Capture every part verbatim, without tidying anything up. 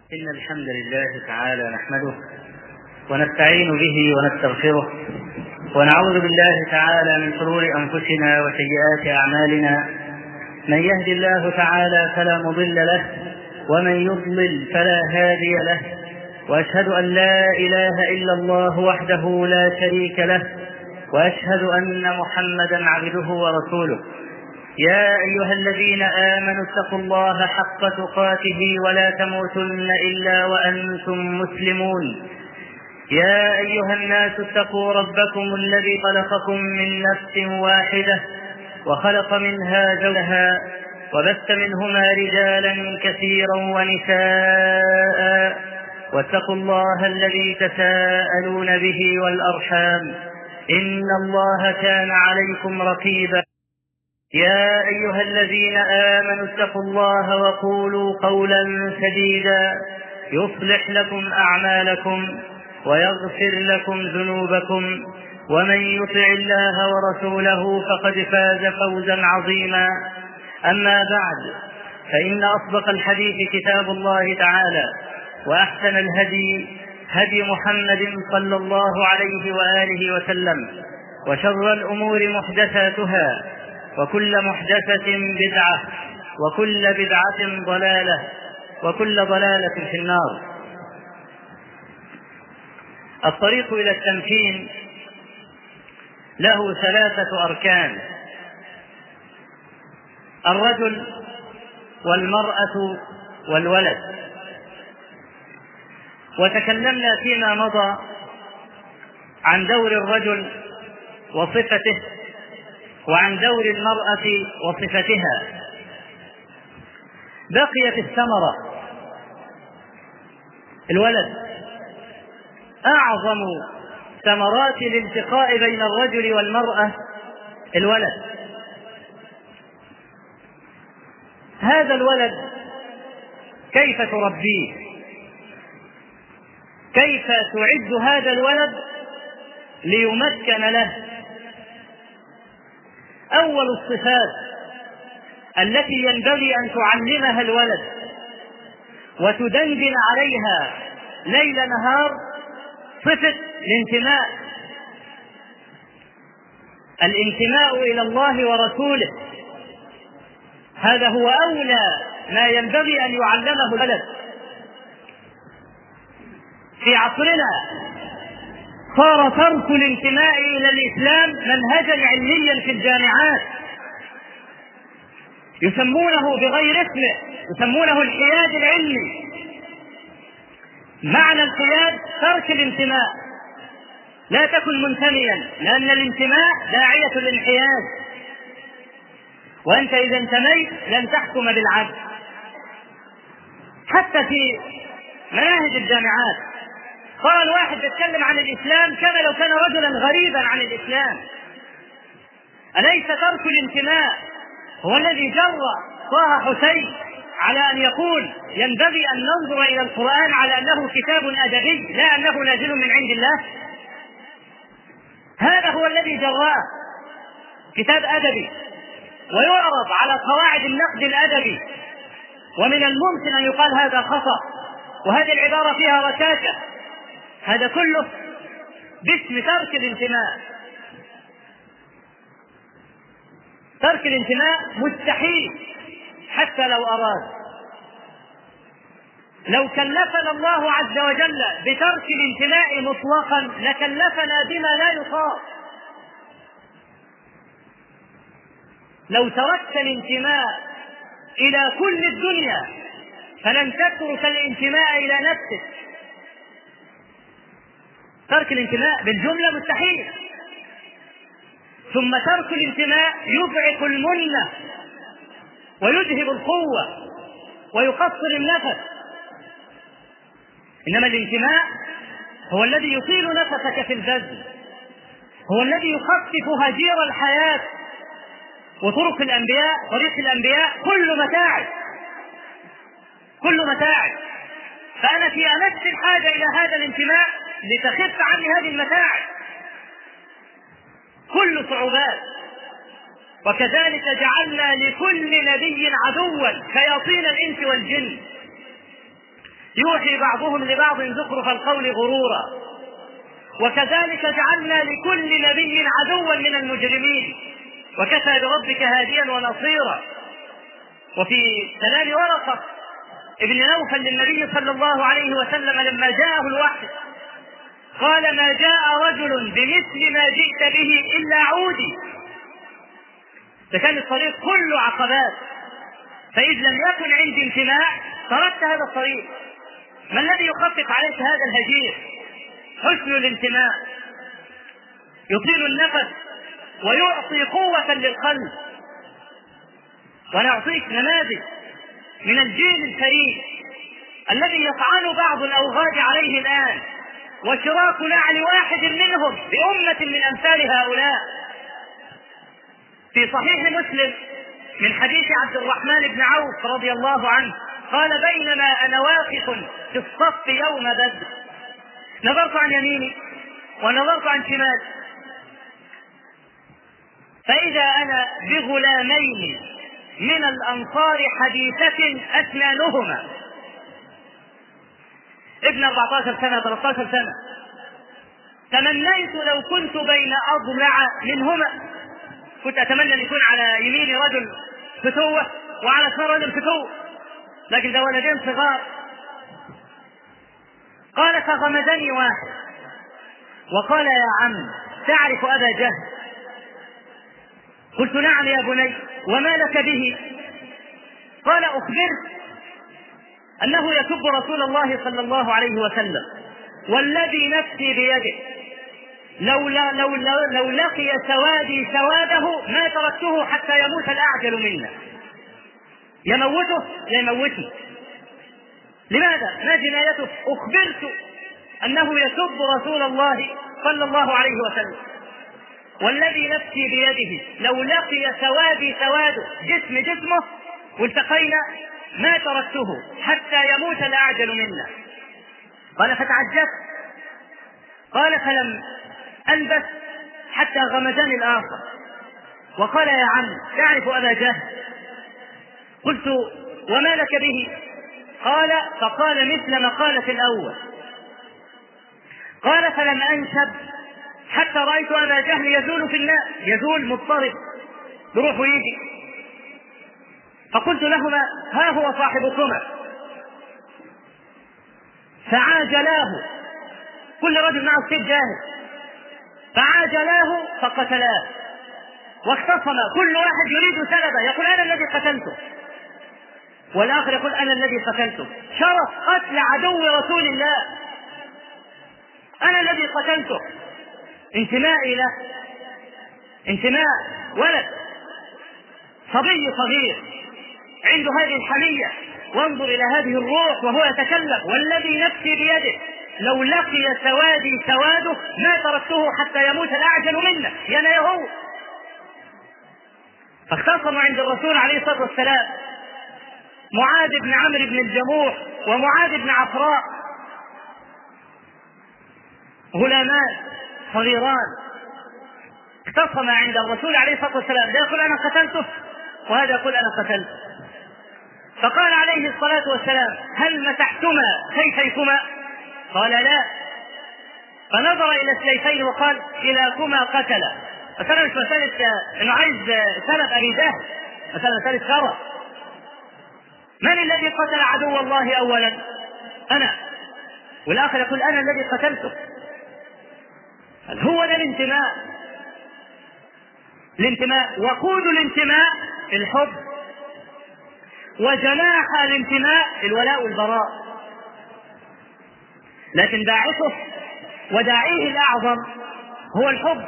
إن الحمد لله تعالى نحمده ونستعين به ونستغفره ونعوذ بالله تعالى من شرور أنفسنا وسيئات أعمالنا. من يهد الله تعالى فلا مضل له ومن يضلل فلا هادي له، وأشهد أن لا إله إلا الله وحده لا شريك له، وأشهد أن محمدا عبده ورسوله. يا أيها الذين آمنوا اتقوا الله حق تقاته ولا تموتن إلا وأنتم مسلمون. يا أيها الناس اتقوا ربكم الذي خلقكم من نفس واحدة وخلق منها زوجها وبث منهما رجالا كثيرا ونساء، واتقوا الله الذي تساءلون به والأرحام إن الله كان عليكم رقيبا. يا أيها الذين آمنوا اتقوا الله وقولوا قولا سديدا يصلح لكم أعمالكم ويغفر لكم ذنوبكم، ومن يطع الله ورسوله فقد فاز فوزا عظيما. أما بعد، فإن أصدق الحديث كتاب الله تعالى، وأحسن الهدي هدي محمد صلى الله عليه وآله وسلم، وشر الأمور محدثاتها، وكل محدثة بدعة، وكل بدعة ضلالة، وكل ضلالة في النار. الطريق إلى التمكين له ثلاثة أركان: الرجل والمرأة والولد. وتكلمنا فيما مضى عن دور الرجل وصفته، وعن دور المرأة وصفتها. بقيت الثمرة، الولد. أعظم ثمرات الالتقاء بين الرجل والمرأة الولد. هذا الولد كيف تربيه؟ كيف تعد هذا الولد ليمكن له؟ أول الصفات التي ينبغي أن تعلمها الولد وتدندن عليها ليل نهار صفة الانتماء. الانتماء إلى الله ورسوله، هذا هو أولى ما ينبغي أن يعلمه الولد. في عصرنا صار ترك الانتماء إلى الإسلام منهجا علميا في الجامعات، يسمونه بغير اسمه، يسمونه الحياد العلمي. معنى الحياد ترك الانتماء، لا تكن منتميا، لأن الانتماء داعية للانحياز، وأنت إذا انتميت لن تحكم بالعدل. حتى في مناهج الجامعات صار الواحد يتكلم عن الإسلام كما لو كان رجلا غريبا عن الإسلام. أليس ترك الانتماء هو الذي جرى طه حسين على أن يقول ينبغي أن ننظر إلى القرآن على أنه كتاب أدبي لا أنه نازل من عند الله؟ هذا هو الذي جراه، كتاب أدبي ويعرض على قواعد النقد الأدبي، ومن الممكن أن يقال هذا خطأ وهذه العبارة فيها ركاكة. هذا كله باسم ترك الانتماء. ترك الانتماء مستحيل حتى لو أراد. لو كلفنا الله عز وجل بترك الانتماء مطلقا لكلفنا بما لا يطاق. لو تركت الانتماء إلى كل الدنيا فلن تترك الانتماء إلى نفسك. ترك الانتماء بالجملة مستحيل. ثم ترك الانتماء يضعف المنة ويذهب القوة ويقصر النفس. إنما الانتماء هو الذي يطيل نفسك في البذل، هو الذي يخفف هجير الحياة. وطرق الأنبياء، طريق الأنبياء كل متاعب، كل متاعب. فأنا في أمس الحاجة إلى هذا الانتماء لتخف عني هذه المتاعب، كل صعوبات. وكذلك جعلنا لكل نبي عدوا شياطين الإنس والجن. يوحي بعضهم لبعض زخرف القول غرورا، وكذلك جعلنا لكل نبي عدوا من المجرمين وكفى بربك هاديا ونصيرا. وفي كلام ورقة ابن نوفل للنبي صلى الله عليه وسلم لما جاءه الوحي قال: ما جاء رجل بمثل ما جئت به إلا عودي. فكان الطريق كله عقبات، فإذ لم يكن عندي امتناع تركت هذا الطريق. ما الذي يخفف عليك هذا الهجير؟ حسن الانتماء يطيل النفس ويعطي قوة للقلب. ونعطيك نماذج من الجيل الفريد الذي يطعن بعض الأوغاد عليه الآن، وشراك نعل واحد منهم بأمة من أمثال هؤلاء. في صحيح مسلم من حديث عبد الرحمن بن عوف رضي الله عنه قال: بينما أنا واقف في الصف يوم بدر نظرت عن يميني ونظرت عن شمالي، فإذا أنا بغلامين من الأنصار حديثة أسنانهما، ابن أربعة عشر سنة ثلاثة عشر سنة، تمنيت لو كنت بين أضلع منهما، كنت أتمنى أن يكون على يميني رجل فتوة وعلى شمال رجل فتوة، لكن ده ولدين صغار. قال: فغمزني واحد وقال: يا عم تعرف أبا جهل؟ قلت: نعم يا بني، وما لك به؟ قال: أخبرت أنه يسب رسول الله صلى الله عليه وسلم، والذي نفسي بيده لو, لا لو, لو, لو لقي سوادي سواده ما تركته حتى يموت الأعجل منا. يموته يموتني. لماذا؟ ما جنايته؟ أخبرت أنه يسب رسول الله صلى الله عليه وسلم، والذي نفسي بيده لو لقي سوادي سواده جسم جسمه والتقينا ما تركته حتى يموت الأعجل منا. قال: فتعجبت. قال: فلم ألبث حتى غمزني الآخر وقال: يا عم تعرف أبا جهل؟ قلت: وما لك به؟ قال: فقال مثل مقالة الأول. قال: فلم أنشب حتى رأيت أبا جهل يزول في الناس، يزول مضطرب بروح ويجي، فقلت لهما: ها هو صاحبكما. فعاجلاه، كل رجل معه سيف جاهز، فعاجلاه فقتلاه، واختصم كل واحد يريد سلبه، يقول: أنا الذي قتلته، والآخر يقول: أنا الذي قتلته. شرف قتل عدو رسول الله، أنا الذي قتلته. انتمائي له، انتماء ولد صبي صغير عنده هذه الحمية. وانظر إلى هذه الروح وهو يتكلم: والذي نفسي بيده لو لقي سوادي سواده ما تركته حتى يموت الأعجل منا. يا أنا يهو. فاختصم عند الرسول عليه الصلاة والسلام معاذ بن عمرو بن الجموح ومعاذ بن عفراء، غلامان صغيران، اختصم عند الرسول عليه الصلاة والسلام، ده يقول: أنا قتلته، وهذا يقول: أنا قتلته. فقال عليه الصلاة والسلام: هل مسحتما سيفيكما؟ قال: لا. فنظر إلى السيفين وقال: كلاكما قتل. مثلا مش مسألة إنه عايز سند أبي جهل، مثلا مسألة شرف. من الذي قتل عدو الله أولا؟ أنا. والآخر يقول: أنا الذي قتلته. هو ده الانتماء. الانتماء وقود الانتماء الحب، وجناح الانتماء الولاء والبراء. لكن باعثه وداعيه الأعظم هو الحب.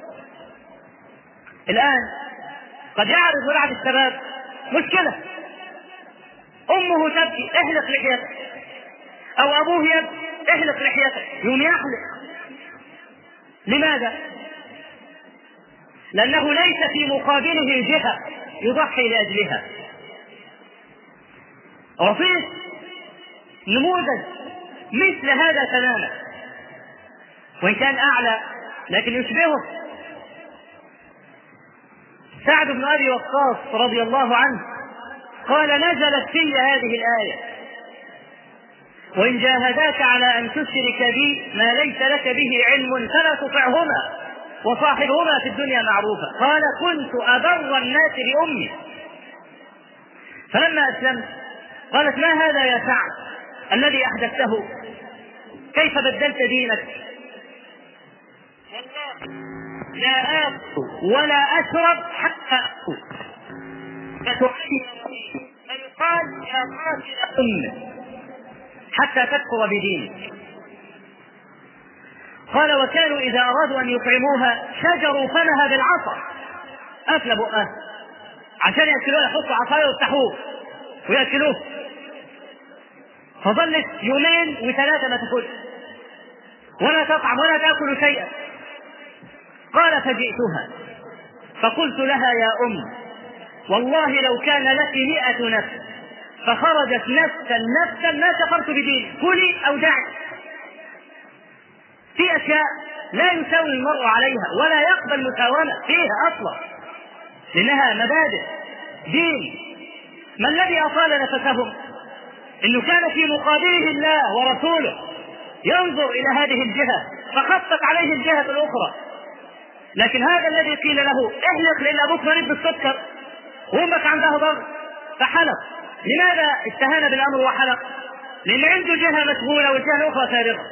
الآن قد يعرض بعض الشباب مشكلة، أمه تبكي: احلق لحيتك، أو أبوه يبكي: احلق لحيتك، يوم يحلق. لماذا؟ لأنه ليس في مقابله جهة يضحي لأجلها. رفيق نموذج مثل هذا تماما، وإن كان أعلى لكن يشبهه. سعد بن أبي وقاص رضي الله عنه قال: نزلت في هذه الآية: وإن جاهداك على أن تشرك بي ما ليس لك به علم فلا تطعهما وصاحبهما في الدنيا معروفا. قال كنت أبر الناس بأمي. فلما أسلمت قالت ما هذا يا سعد الذي أحدثته؟ كيف بدلت دينك؟ لا آكل ولا أشرب حتى أكل فيقال يا قاتل أمه حتى تكفر بدينك. قال وكانوا إذا أرادوا أن يطعموها شجروا فمها بالعصا، أكل بؤها عشان يأكلوها، يحطوا عصايا ويفتحوه ويأكلوه. فظلت يومين وثلاثة ما تأكل ولا تطعم ولا تأكل شيئا. قال فجئتها فقلت لها يا أم والله لو كان لك مئة نفس فخرجت نفسا نفسا ما كفرت بديني، كلي أو دعي. في أشياء لا يساوي المرء عليها ولا يقبل مساومة فيها أصلا لأنها مبادئ دين. ما الذي أطال نفسهم؟ إنه كان في مقابله الله ورسوله ينظر إلى هذه الجهة فخفت عليه الجهة الأخرى. لكن هذا الذي قيل له احلق لأن أبوك مريض بالسكر وأمك عندها ضغط فحلق، لماذا استهان بالأمر وحلق؟ لأن عنده جهة مشغولة والجهة الأخرى فارغة.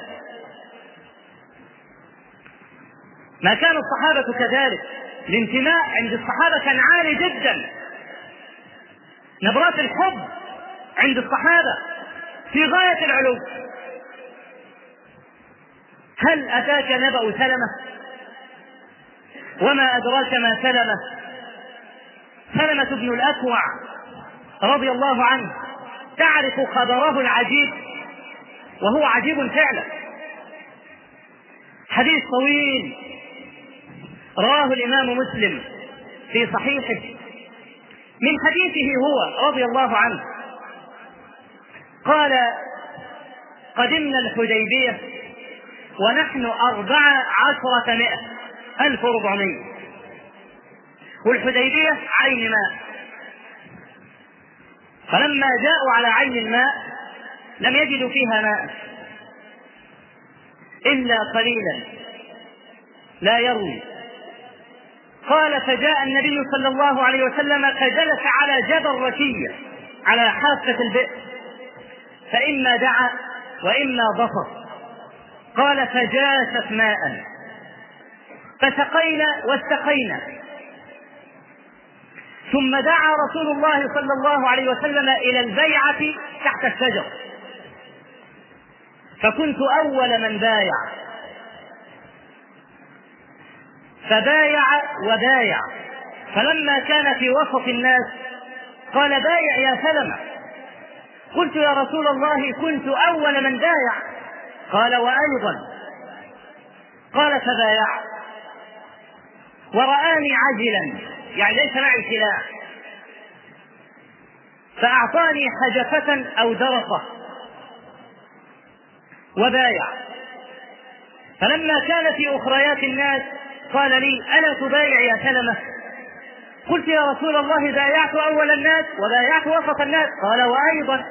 ما كان الصحابة كذلك، الانتماء عند الصحابة كان عالي جدا، نبرات الحب عند الصحابة في غاية العلو. هل أتاك نبأ سلمة؟ وما أدراك ما سلمة؟ سلمة بن الأكوع رضي الله عنه، تعرف خبره العجيب وهو عجيب فعلا. حديث طويل رواه الإمام مسلم في صحيحه من حديثه هو رضي الله عنه قال قدمنا الحديبية ونحن أربع عشرة مئة ألف وربعمية، والحديبية عين ماء. فلما جاءوا على عين الماء لم يجدوا فيها ماء إلا قليلا لا يروي. قال فجاء النبي صلى الله عليه وسلم فجلس على جبل ركية على حافة البئر، فإما دعا وإما ضفر. قال فجاشت ماء فسقينا واستقينا، ثم دعا رسول الله صلى الله عليه وسلم إلى البيعة تحت الشجر، فكنت أول من بايع، فبايع وبايع. فلما كان في وسط الناس قال بايع يا سلمة. قلت يا رسول الله كنت أول من بايع. قال وأيضا. قال فبايع ورآني عجلا يعني ليس معي سلاح فأعطاني حجفة أو درصة وبايع. فلما كان في أخريات الناس قال لي ألا تبايع يا سلمة؟ قلت يا رسول الله بايعت أول الناس وبايعت وسط الناس. قال وأيضا.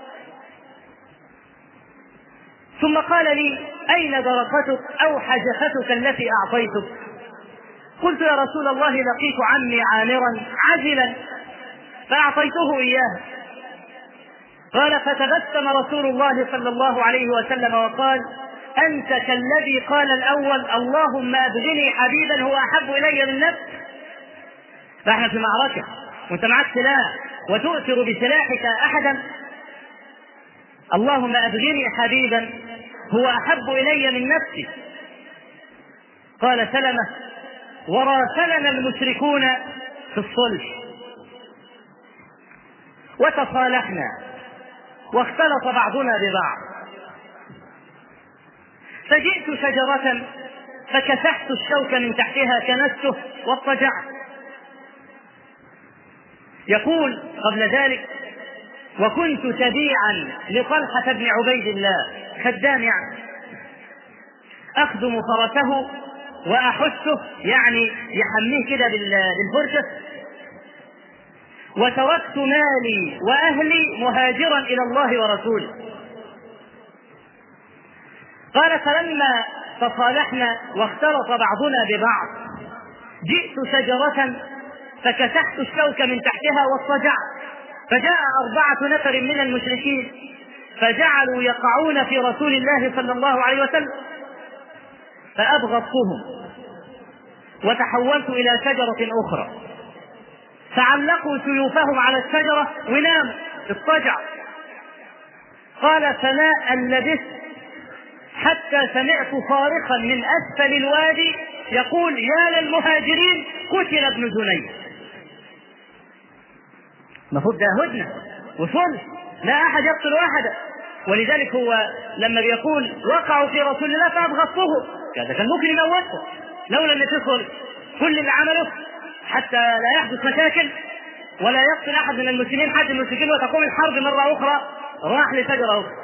ثم قال لي أين درقتك أو حجفتك التي أعطيتك؟ قلت يا رسول الله لقيت عمي عامرا عجلا فأعطيته إياه. قال فتبسم رسول الله صلى الله عليه وسلم وقال أنت كالذي قال الأول اللهم أبغني حبيبا هو أحب إلي من نفسي. فإحنا في معركة وأنت معك سلاح وتؤثر بسلاحك أحدا، اللهم أبغني حبيبا هو أحب إلي من نفسي. قال سلمة وراسلنا المشركون في الصلح وتصالحنا واختلط بعضنا ببعض، فجئت شجرة فكسحت الشوك من تحتها كنسته واضطجعت. يقول قبل ذلك وكنت تبيعا لطلحة بن عبيد الله خدام يعني أخدم فرسه وأحسه يعني يحميه كده بالفرشة، وتركت مالي وأهلي مهاجرا إلى الله ورسوله. قال فلما تصالحنا واختلط بعضنا ببعض جئت شجرة فكسحت الشوك من تحتها واضطجعت، فجاء أربعة نفر من المشركين فجعلوا يقعون في رسول الله صلى الله عليه وسلم، فأبغضتهم وتحولت إلى شجرة أخرى فعلقوا سيوفهم على الشجرة وناموا اضطجعوا. قال فما أن لبثت حتى سمعت صارخا من أسفل الوادي يقول يا للمهاجرين قتل ابن جنيد. المفروض ده هدنة وصلح، لا أحد يقتل أحدا، ولذلك هو لما بيقول وقعوا في رسول الله فأبغضته كذا كان ممكن يموته لولا أن تصل كل اللي عمله حتى لا يحدث مشاكل ولا يقتل أحد من المسلمين حد المشركين وتقوم الحرب مرة أخرى، راح لشجرة أخرى.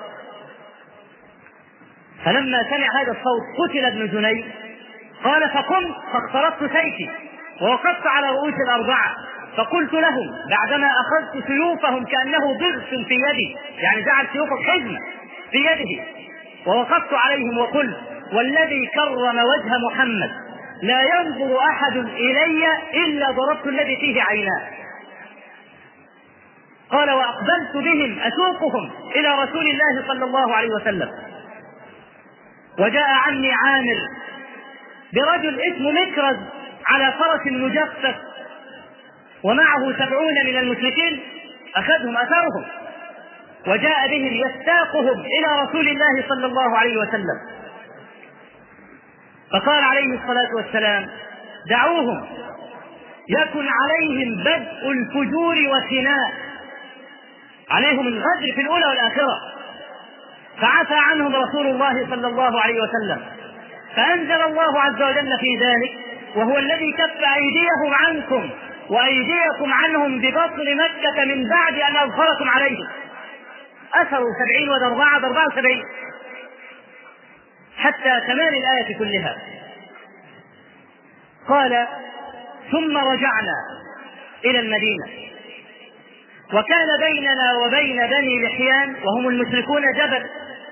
فلما سمع هذا الصوت قتل ابن جنيد قال فقمت فاخترقت سيفي ووقفت على رؤوس الأربعة فقلت لهم بعدما أخذت سيوفهم كأنه ضغط في يدي، يعني جعل سيوفه حزمة في يده، ووقفت عليهم وقلت والذي كرم وجه محمد لا ينظر أحد إلي إلا ضربت الذي فيه عيناه. قال وأقبلت بهم أسوقهم إلى رسول الله صلى الله عليه وسلم، وجاء عني عامر برجل اسمه مكرز على فرس مجفف ومعه سبعون من المشركين، أخذهم أثرهم وجاء بهم يستاقهم إلى رسول الله صلى الله عليه وسلم، فقال عليه الصلاة والسلام دعوهم يكن عليهم بدء الفجور وخناء، عليهم الغدر في الأولى والآخرة. فعفى عنهم رسول الله صلى الله عليه وسلم، فأنزل الله عز وجل في ذلك وهو الذي كف أيديهم عنكم وأيديكم عنهم ببطن مكة من بعد أن أظفركم عليهم. أثروا سبعين وأربعة أربعة وسبعين حتى كمال الآية كلها. قال ثم رجعنا إلى المدينة وكان بيننا وبين بني لحيان وهم المشركون جبل،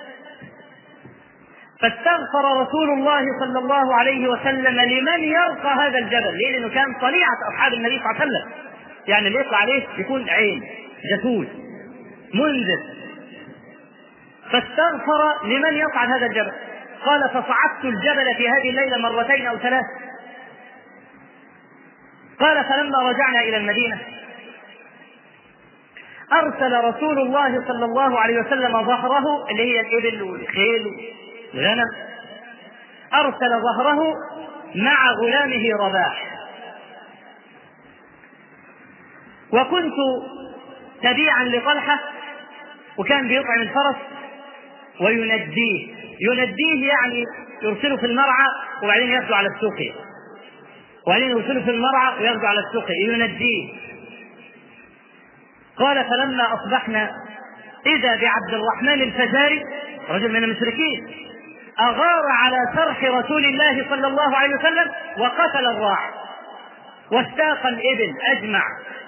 فاستغفر رسول الله صلى الله عليه وسلم لمن يرقى هذا الجبل، لأنه كان طليعة أصحاب النبي صلى الله عليه وسلم، يعني اللي يطلع عليه يكون عين جسود منذر، فاستغفر لمن يصعد هذا الجبل. قال فصعدت الجبل في هذه الليلة مرتين أو ثلاث. قال فلما رجعنا إلى المدينة أرسل رسول الله صلى الله عليه وسلم ظهره اللي هي الإبل والخيل والغنم، أرسل ظهره مع غلامه رباح، وكنت تبيعا لطلحة وكان بيطعم الفرس وينديه، ينديه يعني يرسله في المرعى وبعدين ياخذه على السوق، وبعدين يرسله في المرعى وياخذه على السوق ينديه. قال فلما أصبحنا إذا بعبد الرحمن الفزاري رجل من المشركين أغار على سرح رسول الله صلى الله عليه وسلم وقتل الراعي واستاق الإبل أجمع.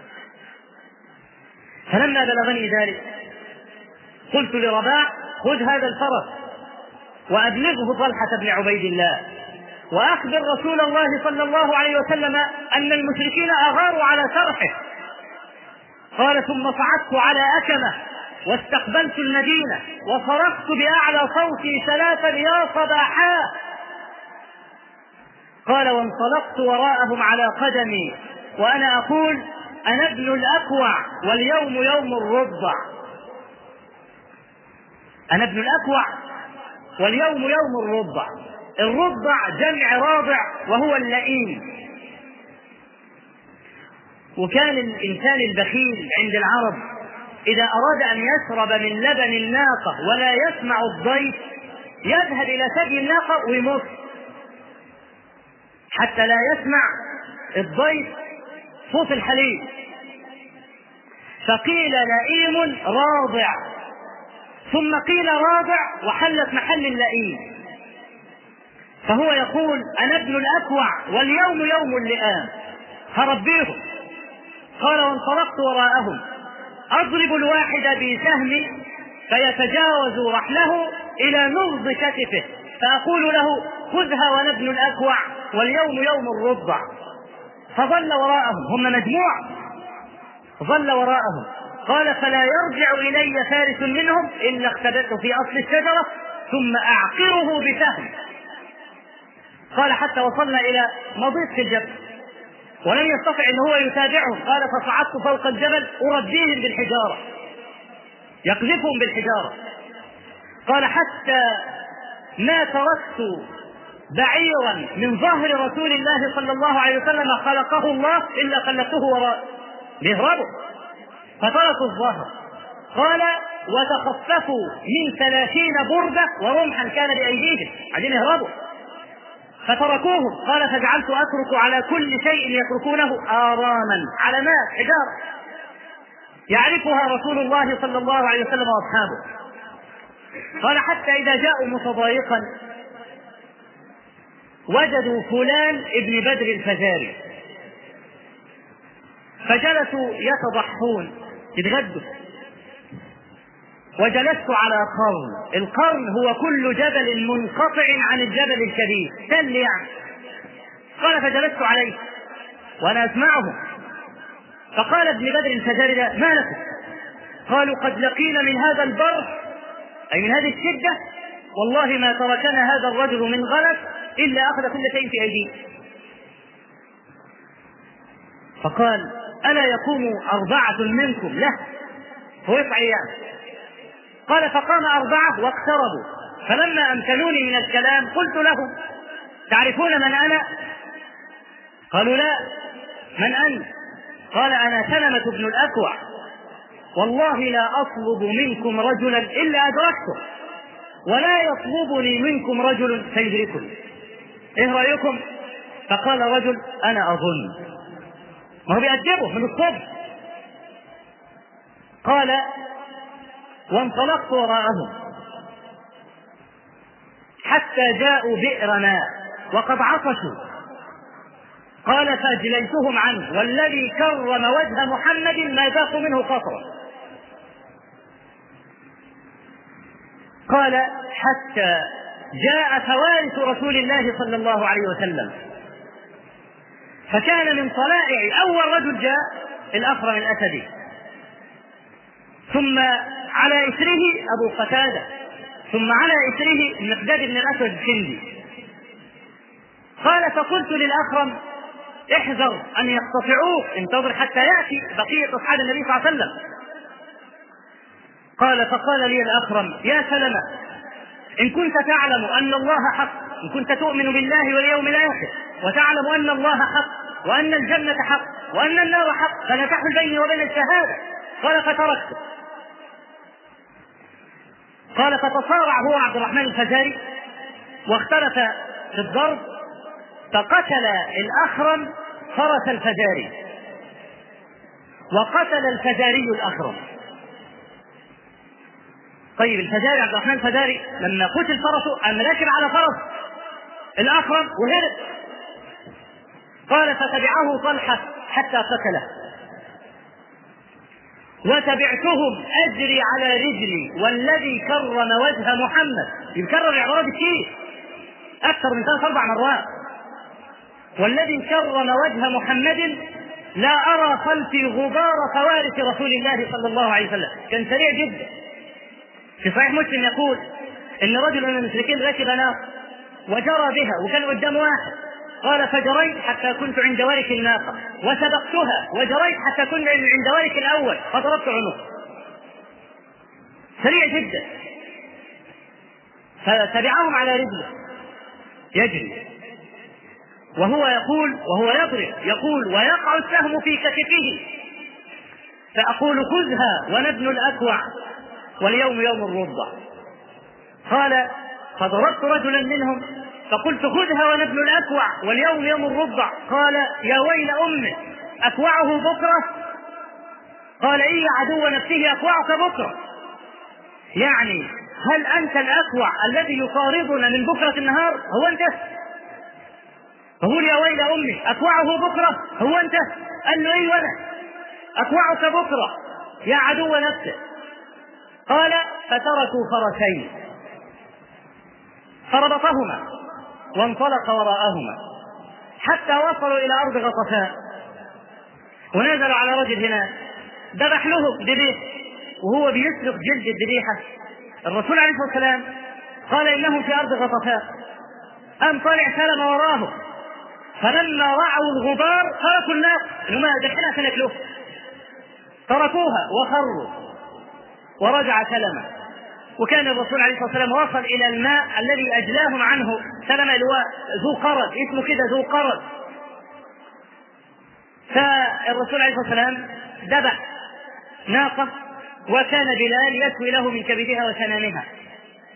فلما بلغني ذلك قلت لرباح خذ هذا الفرس وأبلغه طلحة بن عبيد الله وأخبر رسول الله صلى الله عليه وسلم أن المشركين أغاروا على سرحه. قال ثم صعدت على أكمة واستقبلت المدينة وصرخت بأعلى صوتي ثلاثا يا صباحا. قال وانطلقت وراءهم على قدمي وأنا أقول أنا ابن الأكوع واليوم يوم الرضع، أنا ابن الأكوع واليوم يوم الرضع. الرضع جمع راضع وهو اللئيم، وكان الإنسان البخيل عند العرب إذا أراد أن يشرب من لبن الناقة ولا يسمع الضيف يذهب إلى ثدي الناقة ويمص حتى لا يسمع الضيف صوت الحليب، فقيل لئيم راضع ثم قيل راضع وحلت محل اللئيم، فهو يقول أنا ابن الأكوع واليوم يوم اللئام هربيهم. قال وانطلقت وراءهم أضرب الواحد بسهمي فيتجاوز رحله إلى نبض كتفه فأقول له خذها وأنا ابن الأكوع واليوم يوم الرضع. فظل وراءهم، هم مجموعة، ظل وراءهم. قال فلا يرجع إلي فارس منهم إلا اختبأت في أصل الشجرة ثم أعقره بسهم. قال حتى وصلنا إلى مضيق في الجبل ولم يستطع أن هو يتابعهم. قال فصعدت فوق الجبل أرديهم بالحجارة، يقذفهم بالحجارة. قال حتى ما تركت بعيرا من ظهر رسول الله صلى الله عليه وسلم خلقه الله إلا خلقته وراء بيهربوا فتركوا الظهر. قال وتخففوا من ثلاثين بردة ورمحا كان بأيديهم عايزين يهربوا فتركوهم. قال فجعلت أترك على كل شيء يتركونه آراما، علامات حجارة يعرفها رسول الله صلى الله عليه وسلم وأصحابه. قال حتى إذا جاءوا متضايقا وجدوا فلان ابن بدر الفزاري فجلسوا يتضحون يتغدوا. وجلست على قرن، القرن هو كل جبل منقطع عن الجبل الكبير تل يعني. قال فجلست عليه وأنا أسمعهم. فقال ابن بدر الفزاري ما لكم؟ قالوا قد لقينا من هذا البر أي من هذه الشدة والله ما تركنا هذا الرجل من غلس إلا أخذ كل شيء في أيديه. فقال ألا يقوم أربعة منكم له هو يفعيان. قال فقام أربعة واقتربوا فلما أمكنوني من الكلام قلت لهم تعرفون من أنا؟ قالوا لا. من أنت؟ قال أنا سلمة بن الأكوع والله لا أطلب منكم رجلا إلا أدركته ولا يطلبني منكم رجل فيدركني، إيه رأيكم؟ فقال رجل أنا أظن، ما هو بيأدبه من الصبح. قال وانطلقت وراءهم حتى جاءوا بئر ماء وقد عطشوا. قال فاجليتهم عنه والذي كرم وجه محمد ما ذاقوا منه قطرا. قال حتى جاء فوارث رسول الله صلى الله عليه وسلم فكان من طلائع أول رجل جاء الأخرم الأسدي ثم على إثره أبو قتادة ثم على إثره المقداد بن الأسود الكندي. قال فقلت للأخرم احذر أن يقتطعوك انتظر حتى يأتي بقية أصحاب النبي صلى الله عليه وسلم. قال فقال لي الأخرم يا سلمة إن كنت تعلم أن الله حق، إن كنت تؤمن بالله واليوم الآخر وتعلم أن الله حق وأن الجنة حق وأن النار حق فلا تحل بيني وبين الشهادة. قال فتركته. قال فتصارع هو عبد الرحمن الفزاري واختلف في الضرب فقتل الأخرم فرس الفزاري وقتل الفزاري الأخرم. طيب الفزاري عبد الرحمن الفزاري لما قتل فرسه أم راكب على فرس الأخرم وهرب. قال فتبعه طلحة حتى قتله وتبعتهم أجري على رجلي والذي كرم وجه محمد. يكرر العبارات كتير أكثر من ثلاث أربع مرات. والذي كرم وجه محمد لا أرى خلفي غبار خوارث رسول الله صلى الله عليه وسلم. كان سريع جدا. في صحيح مسلم يقول إن رجل من المشركين ركب ناقة وجرى بها وكان قدام واحد. قال فجريت حتى كنت عند وارك الناقة وسبقتها وجريت حتى كنت عند وارك الأول فضربت عنقه. سريع جدا. فتبعهم على رجله يجري وهو يقول وهو يضرب يقول ويقع السهم في كتفه فأقول خذها وأنا ابن الأكوع واليوم يوم الرضع. قال فضربت رجلا منهم فقلت خذها وأنا ابن الأكوع واليوم يوم الرضع. قال يا ويل أمه أكوعه بكرة. قال إيه عدو نفسه أكوعك بكرة، يعني هل أنت الأكوع الذي يطاردنا من بكرة النهار؟ هو أنت؟ فقول يا ويل أمي أكوعه بكرة، هو أنت؟ قال له إيه وأنا أكوعك بكرة يا عدو نفسه. قال فتركوا فرسين فربطهما وانطلق وراءهما حتى وصلوا إلى أرض غطفان، ونزلوا على رجل هناك ذبح له ذبيح وهو بيسلق جلد الذبيحة. الرسول عليه الصلاة والسلام قال إنهم في أرض غطفان، أم طلع سلم وراه، فلما رعوا الغبار تركوا الناقة إنما دحنا سنكلوه، تركوها وخروا ورجع سلمة. وكان الرسول عليه الصلاة والسلام وصل إلى الماء الذي أجلاهم عنه سلمة اللواء ذو قرد، اسمه كده ذو قرد. فالرسول عليه الصلاة والسلام ذبح ناقة، وكان بلال يسوي له من كبدها وسنامها،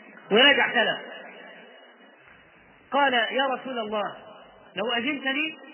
ورجع سلم. قال يا رسول الله لو أذنت لي